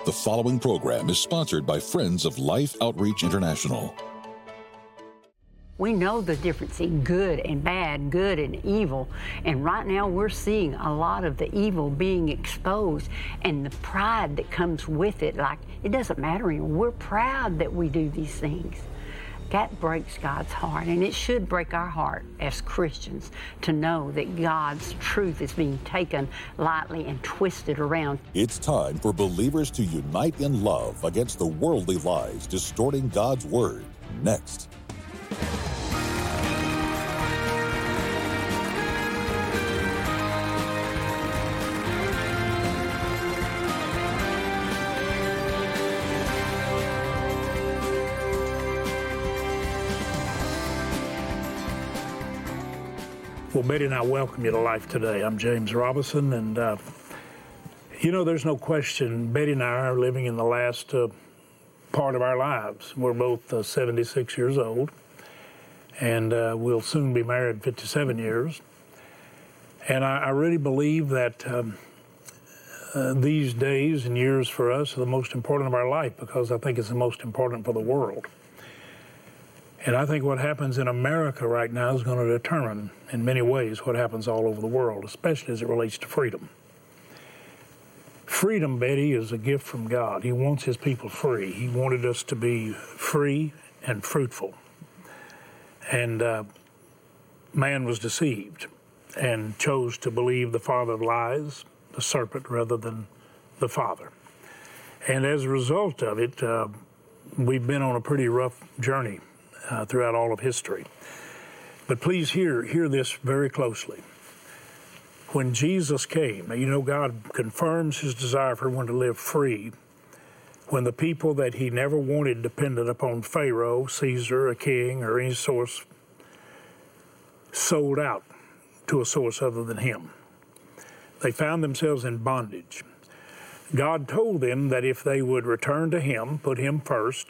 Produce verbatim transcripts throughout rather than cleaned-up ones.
The following program is sponsored by Friends of Life Outreach International. We know the difference in good and bad, good and evil, and right now we're seeing a lot of the evil being exposed and the pride that comes with it. Like, it doesn't matter anymore. We're proud that we do these things. That breaks God's heart, and it should break our heart as Christians to know that God's truth is being taken lightly and twisted around. It's time for believers to unite in love against the worldly lies distorting God's Word. Next. Well, Betty and I welcome you to Life Today. I'm James Robinson, and uh, you know, there's no question Betty and I are living in the last uh, part of our lives. We're both uh, seventy-six years old, and uh, we'll soon be married fifty-seven years. And I, I really believe that um, uh, these days and years for us are the most important of our life, because I think it's the most important for the world. And I think what happens in America right now is going to determine, in many ways, what happens all over the world, especially as it relates to freedom. Freedom, Betty, is a gift from God. He wants His people free. He wanted us to be free and fruitful. And uh, man was deceived and chose to believe the father of lies, the serpent, rather than the Father. And as a result of it, uh, we've been on a pretty rough journey Uh, throughout all of history. But please hear, hear this very closely. When Jesus came, now you know God confirms His desire for everyone to live free when the people that He never wanted dependent upon Pharaoh, Caesar, a king, or any source, sold out to a source other than Him. They found themselves in bondage. God told them that if they would return to Him, put Him first,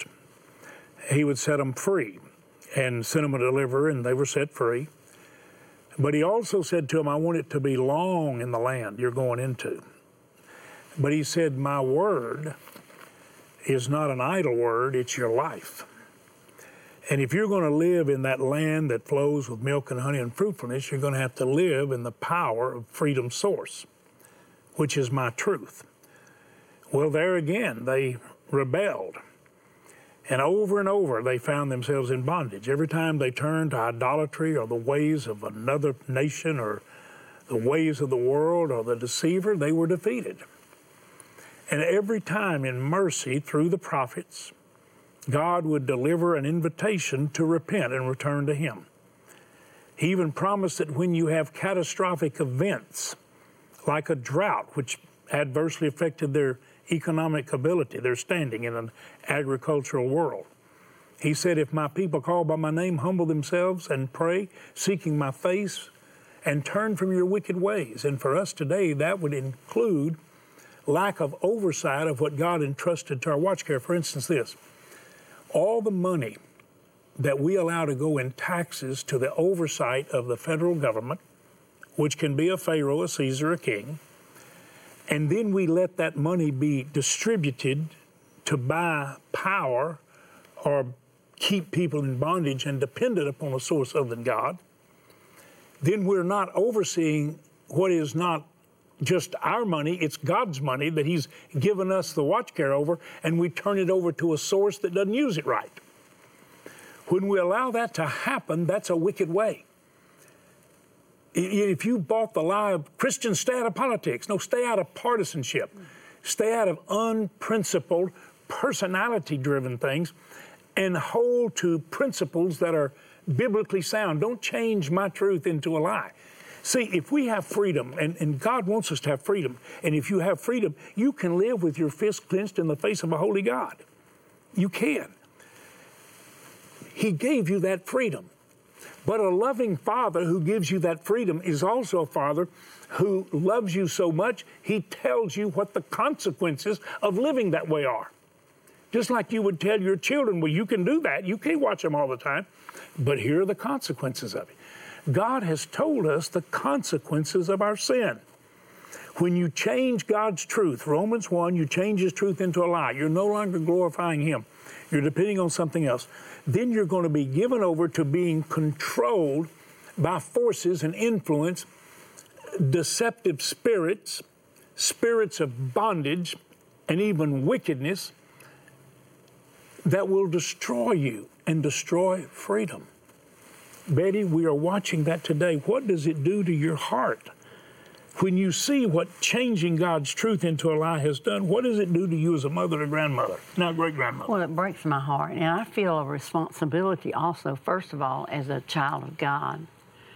He would set them free and send them a deliverer, and they were set free. But He also said to them, I want it to be long in the land you're going into. But He said, my word is not an idle word, it's your life. And if you're going to live in that land that flows with milk and honey and fruitfulness, you're going to have to live in the power of freedom's source, which is my truth. Well, there again, they rebelled. And over and over, they found themselves in bondage. Every time they turned to idolatry or the ways of another nation or the ways of the world or the deceiver, they were defeated. And every time in mercy through the prophets, God would deliver an invitation to repent and return to Him. He even promised that when you have catastrophic events, like a drought, which adversely affected their economic ability, their standing in an agricultural world. He said, if my people call by my name, humble themselves and pray, seeking my face, and turn from your wicked ways. And for us today, that would include lack of oversight of what God entrusted to our watch care. For instance, this, all the money that we allow to go in taxes to the oversight of the federal government, which can be a Pharaoh, a Caesar, a king, and then we let that money be distributed to buy power or keep people in bondage and dependent upon a source other than God, then we're not overseeing what is not just our money, it's God's money that He's given us the watch care over, and we turn it over to a source that doesn't use it right. When we allow that to happen, that's a wicked way. If you bought the lie of Christians, stay out of politics. No, stay out of partisanship. Stay out of unprincipled, personality-driven things and hold to principles that are biblically sound. Don't change my truth into a lie. See, if we have freedom, and, and God wants us to have freedom, and if you have freedom, you can live with your fist clenched in the face of a holy God. You can. He gave you that freedom. But a loving Father who gives you that freedom is also a Father who loves you so much, He tells you what the consequences of living that way are. Just like you would tell your children, well, you can do that. You can't watch them all the time. But here are the consequences of it. God has told us the consequences of our sin. When you change God's truth, Romans one, you change His truth into a lie. You're no longer glorifying Him. You're depending on something else. Then you're going to be given over to being controlled by forces and influence, deceptive spirits, spirits of bondage, and even wickedness that will destroy you and destroy freedom. Betty, we are watching that today. What does it do to your heart? When you see what changing God's truth into a lie has done, what does it do to you as a mother and grandmother, now great-grandmother? Well, it breaks my heart, and I feel a responsibility also, first of all, as a child of God.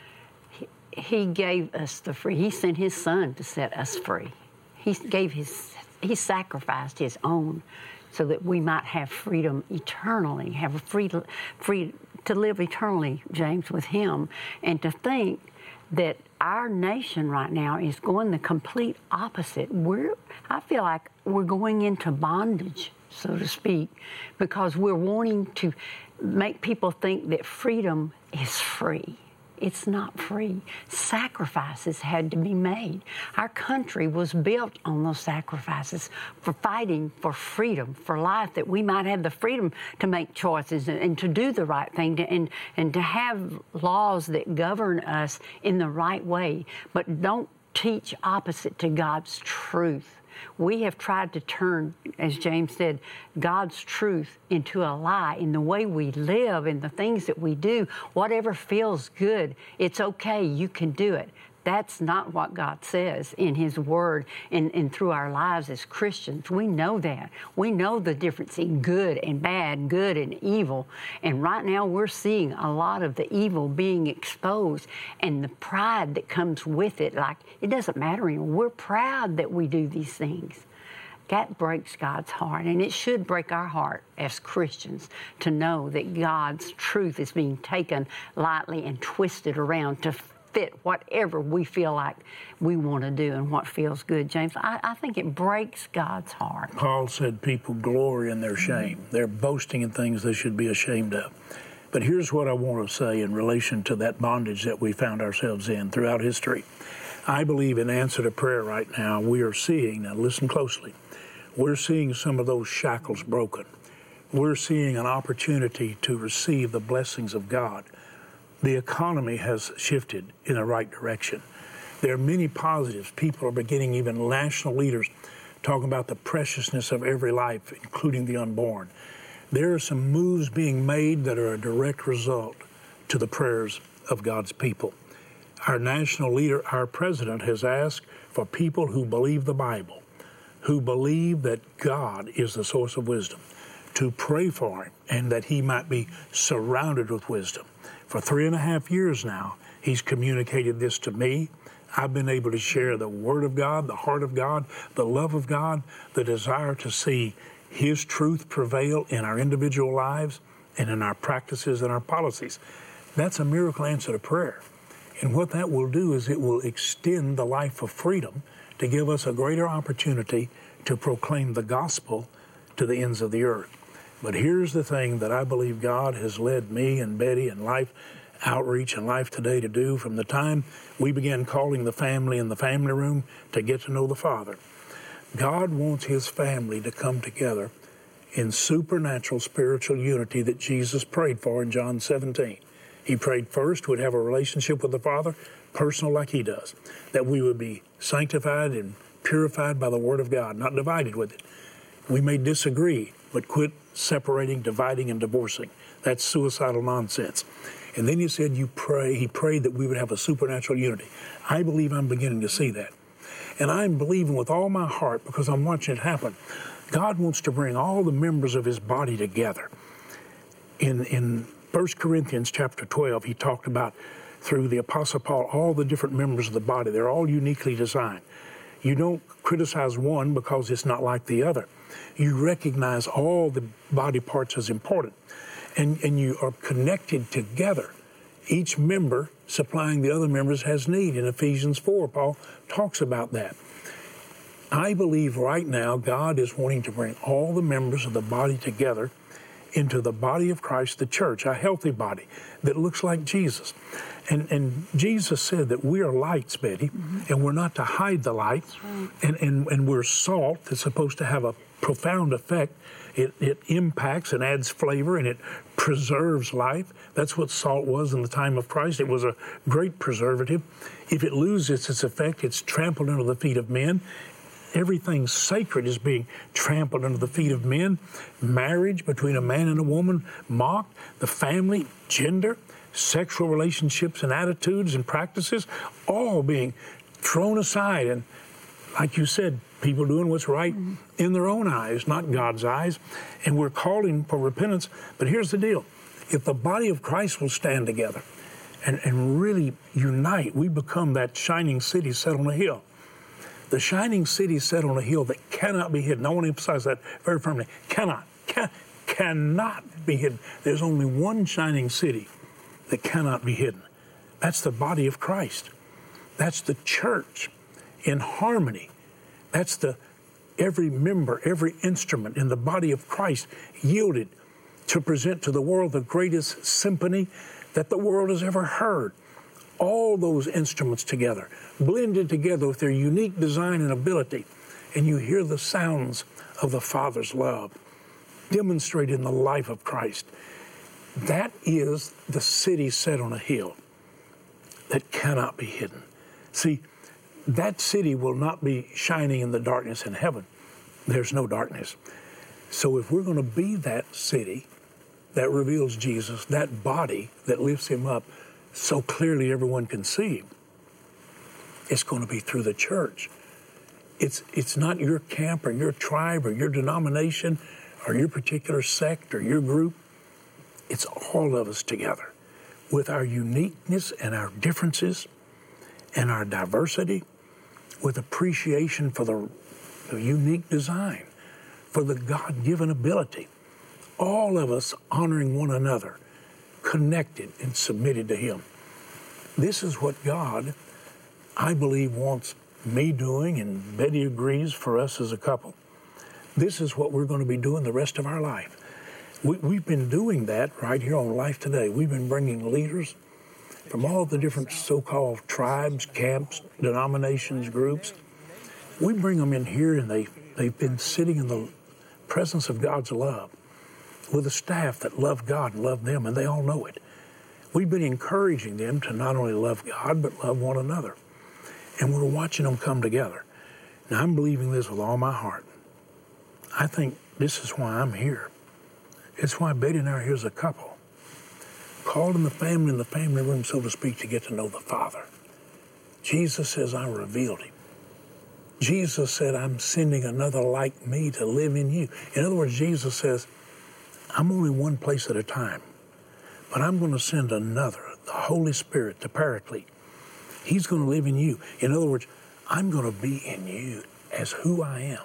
He, he gave us the free. He sent His Son to set us free. He gave His, He sacrificed His own so that we might have freedom eternally, have a free, free to live eternally, James, with Him. And to think that our nation right now is going the complete opposite. We're, I feel like we're going into bondage, so to speak, because we're wanting to make people think that freedom is free. It's not free. Sacrifices had to be made. Our country was built on those sacrifices for fighting for freedom, for life, that we might have the freedom to make choices and, and to do the right thing, to, and, and to have laws that govern us in the right way, but don't teach opposite to God's truth. We have tried to turn, as James said, God's truth into a lie in the way we live, in the things that we do. Whatever feels good, it's okay, you can do it. That's not what God says in His Word and, and through our lives as Christians. We know that. We know the difference in good and bad, good and evil. And right now we're seeing a lot of the evil being exposed and the pride that comes with it. Like, it doesn't matter anymore. We're proud that we do these things. That breaks God's heart, and it should break our heart as Christians to know that God's truth is being taken lightly and twisted around to fit whatever we feel like we want to do and what feels good. James, I, I think it breaks God's heart. Paul said people glory in their shame. Mm-hmm. They're boasting in things they should be ashamed of. But here's what I want to say in relation to that bondage that we found ourselves in throughout history. I believe in answer to prayer right now, we are seeing, now listen closely, we're seeing some of those shackles broken. We're seeing an opportunity to receive the blessings of God. The economy has shifted in the right direction. There are many positives. People are beginning, even national leaders, talking about the preciousness of every life, including the unborn. There are some moves being made that are a direct result to the prayers of God's people. Our national leader, our president, has asked for people who believe the Bible, who believe that God is the source of wisdom, to pray for him and that he might be surrounded with wisdom. For three and a half years now, he's communicated this to me. I've been able to share the Word of God, the heart of God, the love of God, the desire to see His truth prevail in our individual lives and in our practices and our policies. That's a miracle answer to prayer. And what that will do is it will extend the life of freedom to give us a greater opportunity to proclaim the gospel to the ends of the earth. But here's the thing that I believe God has led me and Betty and Life Outreach and Life Today to do from the time we began calling the family in the family room to get to know the Father. God wants His family to come together in supernatural spiritual unity that Jesus prayed for in John seventeen. He prayed first we'd have a relationship with the Father, personal like He does, that we would be sanctified and purified by the Word of God, not divided with it. We may disagree, but quit separating, dividing, and divorcing. That's suicidal nonsense. And then He said you pray, He prayed that we would have a supernatural unity. I believe I'm beginning to see that. And I'm believing with all my heart, because I'm watching it happen, God wants to bring all the members of His body together. In, in First Corinthians chapter twelve, he talked about, through the Apostle Paul, all the different members of the body. They're all uniquely designed. You don't criticize one because it's not like the other. You recognize all the body parts as important, and, and you are connected together. Each member supplying the other members has need. In Ephesians four, Paul talks about that. I believe right now God is wanting to bring all the members of the body together into the body of Christ, the church, a healthy body that looks like Jesus. And, and Jesus said that we are lights, Betty, mm-hmm. and we're not to hide the light. Right. And, and, and we're salt that's supposed to have a profound effect. It, it impacts and adds flavor, and it preserves life. That's what salt was in the time of Christ. It was a great preservative. If it loses its effect, it's trampled under the feet of men. Everything sacred is being trampled under the feet of men. Marriage between a man and a woman mocked. The family, gender, sexual relationships and attitudes and practices, all being thrown aside. And like you said, people doing what's right mm-hmm. in their own eyes, not God's eyes. And we're calling for repentance. But here's the deal. If the body of Christ will stand together and, and really unite, we become that shining city set on a hill. The shining city set on a hill that cannot be hidden. I want to emphasize that very firmly. Cannot, can, cannot be hidden. There's only one shining city that cannot be hidden. That's the body of Christ. That's the church in harmony. That's the every member, every instrument in the body of Christ yielded to present to the world the greatest symphony that the world has ever heard. All those instruments together, blended together with their unique design and ability, and you hear the sounds of the Father's love demonstrated in the life of Christ. That is the city set on a hill that cannot be hidden. See, that city will not be shining in the darkness in heaven. There's no darkness. So if we're going to be that city that reveals Jesus, that body that lifts him up so clearly everyone can see him, it's going to be through the church. It's it's not your camp or your tribe or your denomination or your particular sect or your group. It's all of us together with our uniqueness and our differences and our diversity, with appreciation for the, the unique design, for the God-given ability. All of us honoring one another, connected and submitted to him. This is what God, I believe, wants me doing, and Betty agrees for us as a couple. This is what we're going to be doing the rest of our life. We, we've been doing that right here on Life Today. We've been bringing leaders from all the different so-called tribes, camps, denominations, groups. We bring them in here, and they, they've been sitting in the presence of God's love with a staff that love God and love them, and they all know it. We've been encouraging them to not only love God, but love one another. And we're watching them come together. Now, I'm believing this with all my heart. I think this is why I'm here. It's why Betty and I are here as a couple, called in the family, in the family room, so to speak, to get to know the Father. Jesus says, I revealed him. Jesus said, I'm sending another like me to live in you. In other words, Jesus says, I'm only one place at a time, but I'm going to send another, the Holy Spirit, the Paraclete. He's going to live in you. In other words, I'm going to be in you as who I am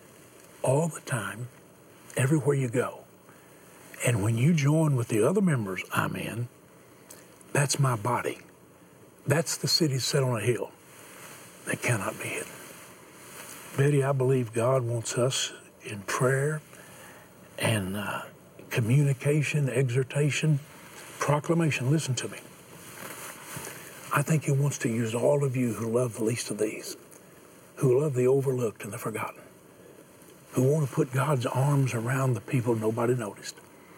all the time, everywhere you go. And when you join with the other members I'm in, that's my body. That's the city set on a hill that cannot be hidden. Betty, I believe God wants us in prayer and uh, communication, exhortation, proclamation. Listen to me. I think he wants to use all of you who love the least of these, who love the overlooked and the forgotten, who want to put God's arms around the people nobody noticed.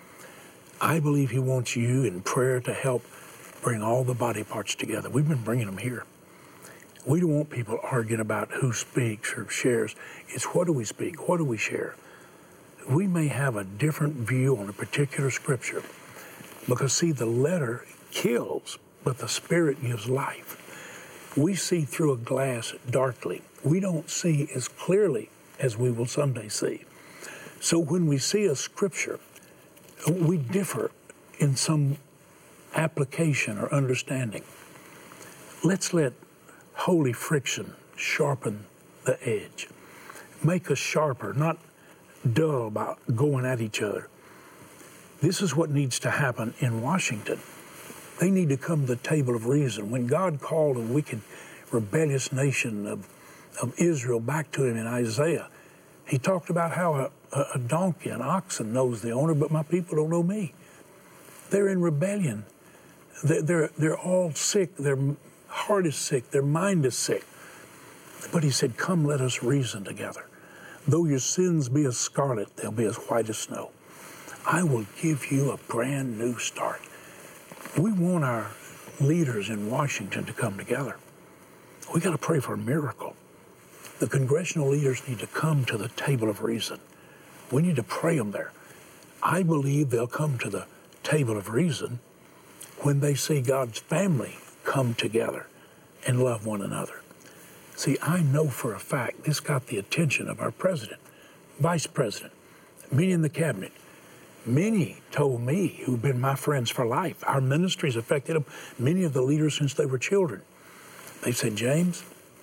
I believe he wants you in prayer to help bring all the body parts together. We've been bringing them here. We don't want people arguing about who speaks or shares. It's what do we speak? What do we share? We may have a different view on a particular scripture because, see, the letter kills, but the Spirit gives life. We see through a glass darkly. We don't see as clearly as we will someday see. So when we see a scripture, we differ in some application or understanding. Let's let holy friction sharpen the edge. Make us sharper, not dull about going at each other. This is what needs to happen in Washington. They need to come to the table of reason. When God called a wicked, rebellious nation of, of Israel back to him in Isaiah, he talked about how a, A, a donkey, an oxen knows the owner, but my people don't know me. They're in rebellion. They're, they're, they're all sick. Their heart is sick. Their mind is sick. But he said, come, let us reason together. Though your sins be as scarlet, they'll be as white as snow. I will give you a brand new start. We want our leaders in Washington to come together. We got to pray for a miracle. The congressional leaders need to come to the table of reason. We need to pray them there. I believe they'll come to the table of reason when they see God's family come together and love one another. See, I know for a fact this got the attention of our president, vice president, many in the cabinet. Many told me, who've been my friends for life, our ministries affected them, many of the leaders since they were children. They said, James,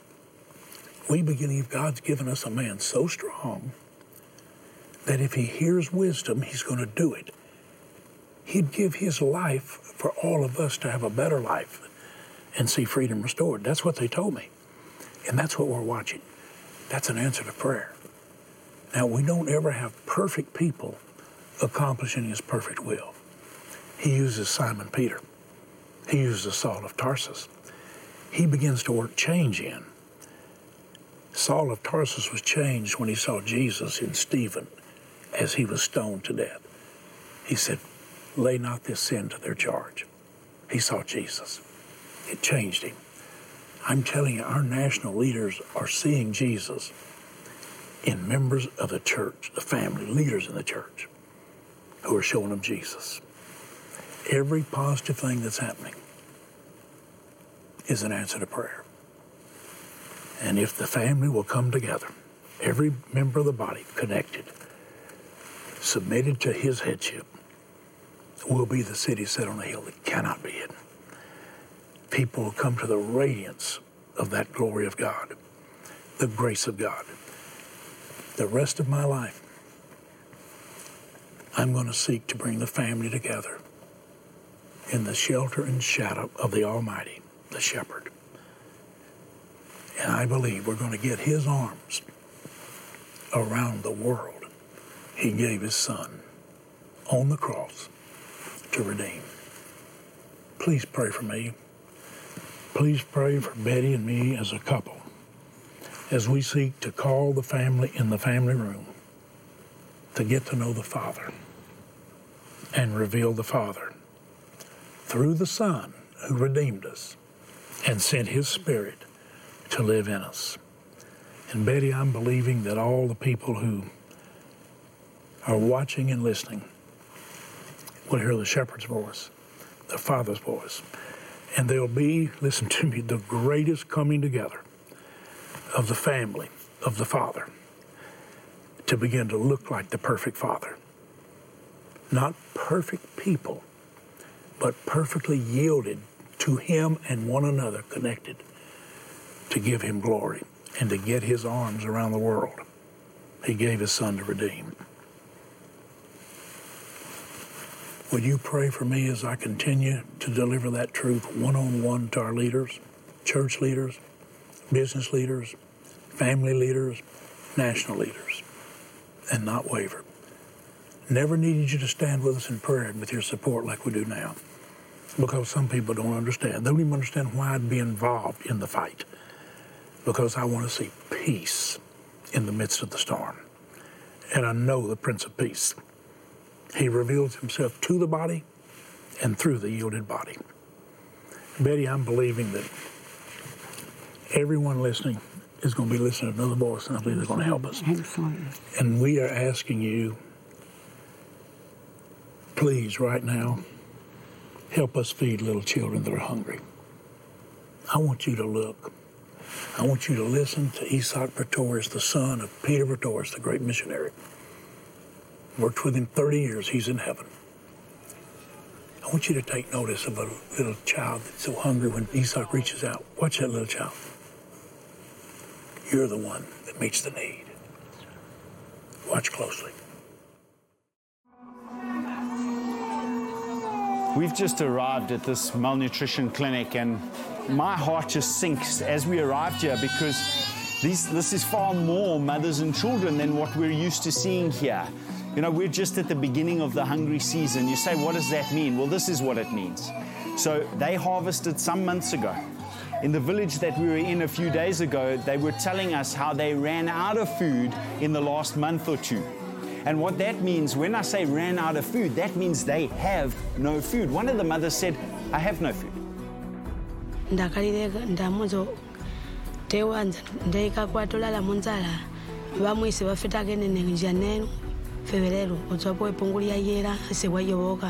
we believe God's given us a man so strong that if he hears wisdom, he's going to do it. He'd give his life for all of us to have a better life and see freedom restored. That's what they told me. And that's what we're watching. That's an answer to prayer. Now, we don't ever have perfect people accomplishing his perfect will. He uses Simon Peter. He uses Saul of Tarsus. He begins to work change in. Saul of Tarsus was changed when he saw Jesus in Stephen as he was stoned to death. He said, lay not this sin to their charge. He saw Jesus. It changed him. I'm telling you, our national leaders are seeing Jesus in members of the church, the family, leaders in the church, who are showing them Jesus. Every positive thing that's happening is an answer to prayer. And if the family will come together, every member of the body connected, submitted to his headship, will be the city set on a hill that cannot be hidden. People will come to the radiance of that glory of God, the grace of God. The rest of my life, I'm going to seek to bring the family together in the shelter and shadow of the Almighty, the Shepherd. And I believe we're going to get his arms around the world. He gave his son on the cross to redeem. Please pray for me. Please pray for Betty and me as a couple as we seek to call the family in the family room to get to know the Father and reveal the Father through the Son who redeemed us and sent his Spirit to live in us. And Betty, I'm believing that all the people who are watching and listening will hear the Shepherd's voice, the Father's voice, and there'll be, listen to me, the greatest coming together of the family of the Father to begin to look like the perfect Father. Not perfect people, but perfectly yielded to him and one another, connected to give him glory and to get his arms around the world. He gave his son to redeem. Will you pray for me as I continue to deliver that truth one-on-one to our leaders, church leaders, business leaders, family leaders, national leaders, and not waver? Never needed you to stand with us in prayer and with your support like we do now, because some people don't understand. They don't even understand why I'd be involved in the fight, because I want to see peace in the midst of the storm. And I know the Prince of Peace. He reveals himself to the body and through the yielded body. Betty, I'm believing that everyone listening is going to be listening to another voice, and I believe they're going to help us. Excellent. And we are asking you, please, right now, help us feed little children that are hungry. I want you to look. I want you to listen to Isak Pretorius, the son of Peter Pretorius, the great missionary. Worked with him thirty years. He's in heaven. I want you to take notice of a little child that's so hungry when Isak reaches out. Watch that little child. You're the one that meets the need. Watch closely. We've just arrived at this malnutrition clinic, and my heart just sinks as we arrived here, because These, this is far more mothers and children than what we're used to seeing here. You know, we're just at the beginning of the hungry season. You say, what does that mean? Well, this is what it means. So they harvested some months ago. In the village that we were in a few days ago, they were telling us how they ran out of food in the last month or two. And what that means, when I say ran out of food, that means they have no food. One of the mothers said, I have no food. Tewanza ndeka kwatolala munzala bamwise bafita kenene njanenu febrero utsopo epungulia yera sewayoboka.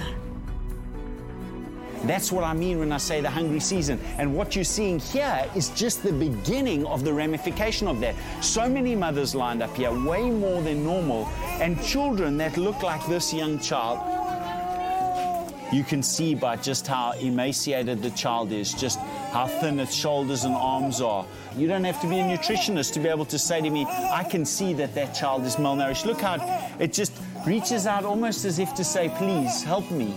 That's what I mean when I say the hungry season. And what you're seeing here is just the beginning of the ramification of that. So many mothers lined up here, way more than normal, and children that look like this young child. You can see by just how emaciated the child is, just how thin its shoulders and arms are. You don't have to be a nutritionist to be able to say to me, I can see that that child is malnourished. Look how it just reaches out almost as if to say, please help me.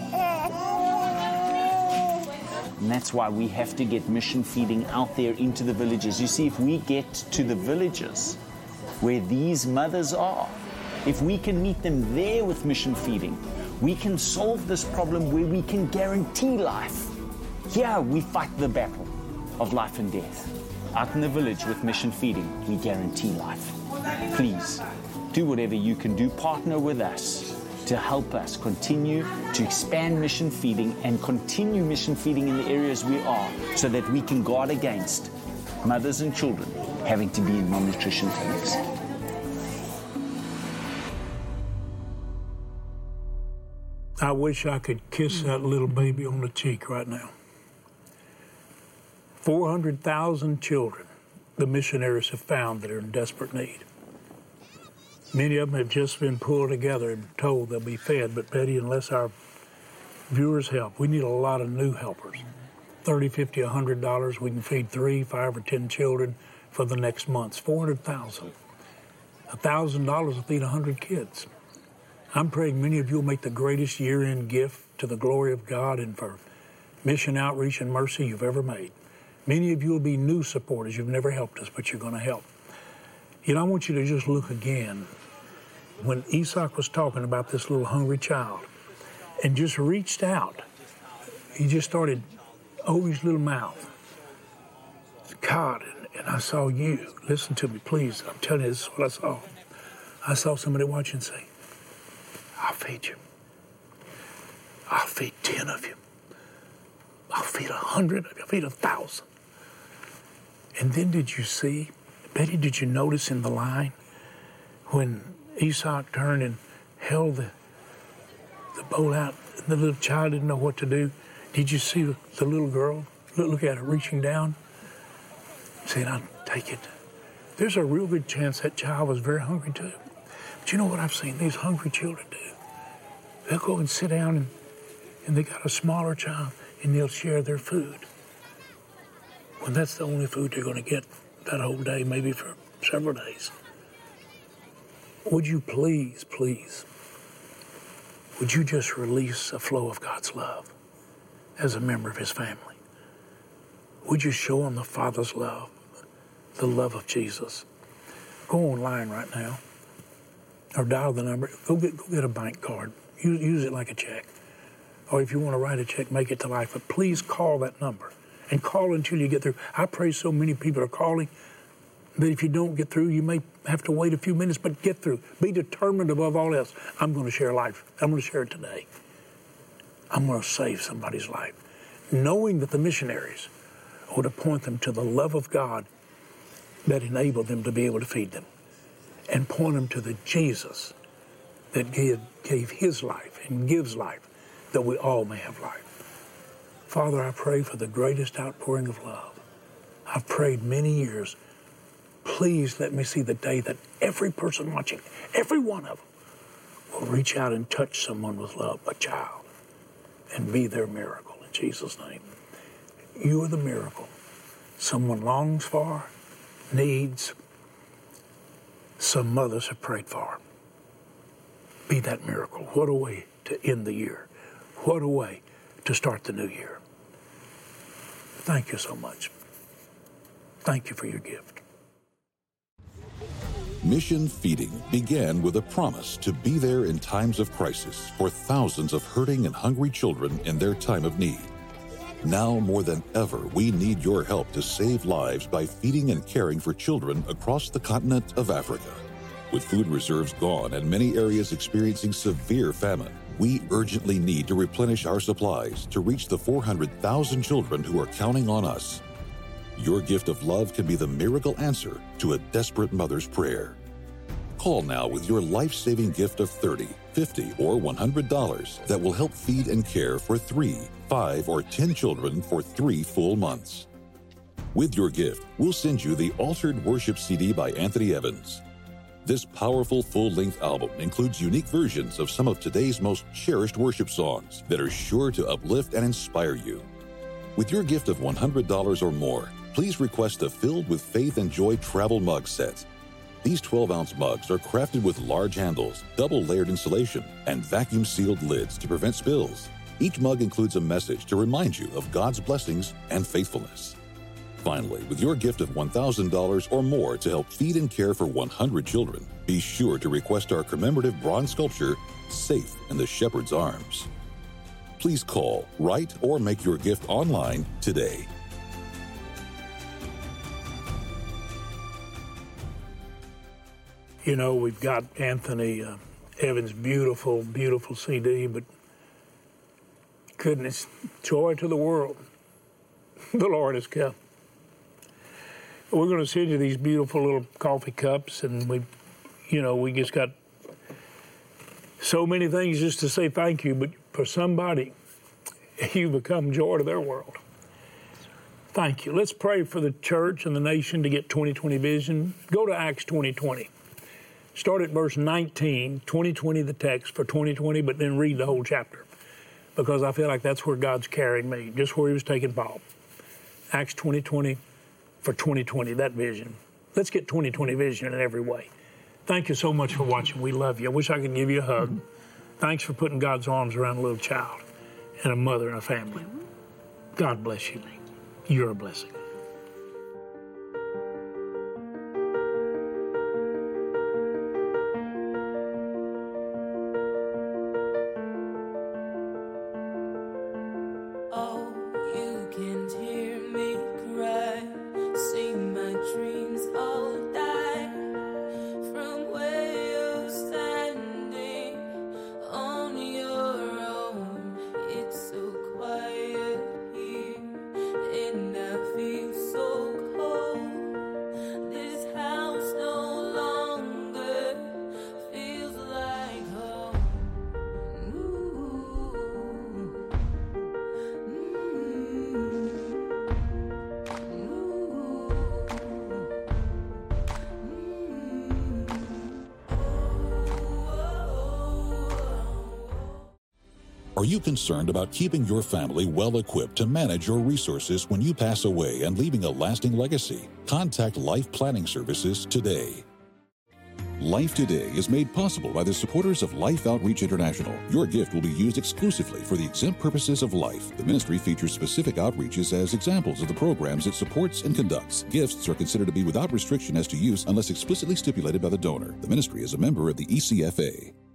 And that's why we have to get mission feeding out there into the villages. You see, if we get to the villages where these mothers are, if we can meet them there with mission feeding, we can solve this problem where we can guarantee life. Here we fight the battle of life and death. Out in the village with mission feeding, we guarantee life. Please, do whatever you can do. Partner with us to help us continue to expand mission feeding and continue mission feeding in the areas we are so that we can guard against mothers and children having to be in malnutrition clinics. I wish I could kiss that little baby on the cheek right now. four hundred thousand children the missionaries have found that are in desperate need. Many of them have just been pulled together and told they'll be fed. But Betty, unless our viewers help, we need a lot of new helpers. thirty, fifty, one hundred dollars, we can feed three, five, or ten children for the next month. four hundred thousand. one thousand dollars will feed one hundred kids. I'm praying many of you will make the greatest year-end gift to the glory of God and for mission outreach and mercy you've ever made. Many of you will be new supporters. You've never helped us, but you're going to help. You know, I want you to just look again. When Isaac was talking about this little hungry child and just reached out, he just started over his little mouth. God, and, and I saw you. Listen to me, please. I'm telling you, this is what I saw. I saw somebody watching say, I'll feed you. I'll feed ten of you. I'll feed a hundred of you. I'll feed a thousand. And then did you see, Betty, did you notice in the line when Esau turned and held the, the bowl out and the little child didn't know what to do? Did you see the, the little girl? Look, look at her reaching down, saying, I'll take it. There's a real good chance that child was very hungry too. But you know what I've seen these hungry children do? They'll go and sit down and, and they got a smaller child and they'll share their food. When that's the only food they're going to get that whole day, maybe for several days. Would you please, please, would you just release a flow of God's love as a member of his family? Would you show them the Father's love, the love of Jesus? Go online right now or dial the number. Go get, go get a bank card. Use, use it like a check. Or if you want to write a check, make it to life. But please call that number and call until you get through. I pray so many people are calling that if you don't get through, you may have to wait a few minutes, but get through. Be determined above all else. I'm going to share life. I'm going to share it today. I'm going to save somebody's life. Knowing that the missionaries would to point them to the love of God that enabled them to be able to feed them, and point them to the Jesus that gave, gave his life and gives life, that we all may have life. Father, I pray for the greatest outpouring of love. I've prayed many years. Please let me see the day that every person watching, every one of them, will reach out and touch someone with love, a child, and be their miracle in Jesus' name. You are the miracle someone longs for, needs, some mothers have prayed for. Be that miracle. What a way to end the year. What a way to start the new year. Thank you so much. Thank you for your gift. Mission Feeding began with a promise to be there in times of crisis for thousands of hurting and hungry children in their time of need. Now more than ever, we need your help to save lives by feeding and caring for children across the continent of Africa. With food reserves gone and many areas experiencing severe famine, we urgently need to replenish our supplies to reach the four hundred thousand children who are counting on us. Your gift of love can be the miracle answer to a desperate mother's prayer. Call now with your life-saving gift of thirty dollars, fifty dollars, or one hundred dollars that will help feed and care for three, five, or ten children for three full months. With your gift, we'll send you the Altered Worship C D by Anthony Evans. This powerful full-length album includes unique versions of some of today's most cherished worship songs that are sure to uplift and inspire you. With your gift of one hundred dollars or more, please request a Filled with Faith and Joy travel mug set. These twelve-ounce mugs are crafted with large handles, double-layered insulation, and vacuum-sealed lids to prevent spills. Each mug includes a message to remind you of God's blessings and faithfulness. Finally, with your gift of one thousand dollars or more to help feed and care for one hundred children, be sure to request our commemorative bronze sculpture, Safe in the Shepherd's Arms. Please call, write, or make your gift online today. You know, we've got Anthony uh, Evans' beautiful, beautiful C D, but goodness, joy to the world. The Lord has come. We're going to send you these beautiful little coffee cups, and we, you know, we just got so many things just to say thank you, but for somebody, you become joy to their world. Thank you. Let's pray for the church and the nation to get twenty twenty vision. Go to Acts twenty twenty. Start at verse nineteen, twenty twenty the text for twenty twenty, but then read the whole chapter, because I feel like that's where God's carrying me, just where he was taking Paul. Acts twenty twenty for twenty twenty, that vision. Let's get twenty twenty vision in every way. Thank you so much for watching. We love you. I wish I could give you a hug. Thanks for putting God's arms around a little child and a mother and a family. God bless you. You're a blessing. Are you concerned about keeping your family well equipped to manage your resources when you pass away and leaving a lasting legacy? Contact Life Planning Services today. Life Today is made possible by the supporters of Life Outreach International. Your gift will be used exclusively for the exempt purposes of life. The ministry features specific outreaches as examples of the programs it supports and conducts. Gifts are considered to be without restriction as to use unless explicitly stipulated by the donor. The ministry is a member of the E C F A.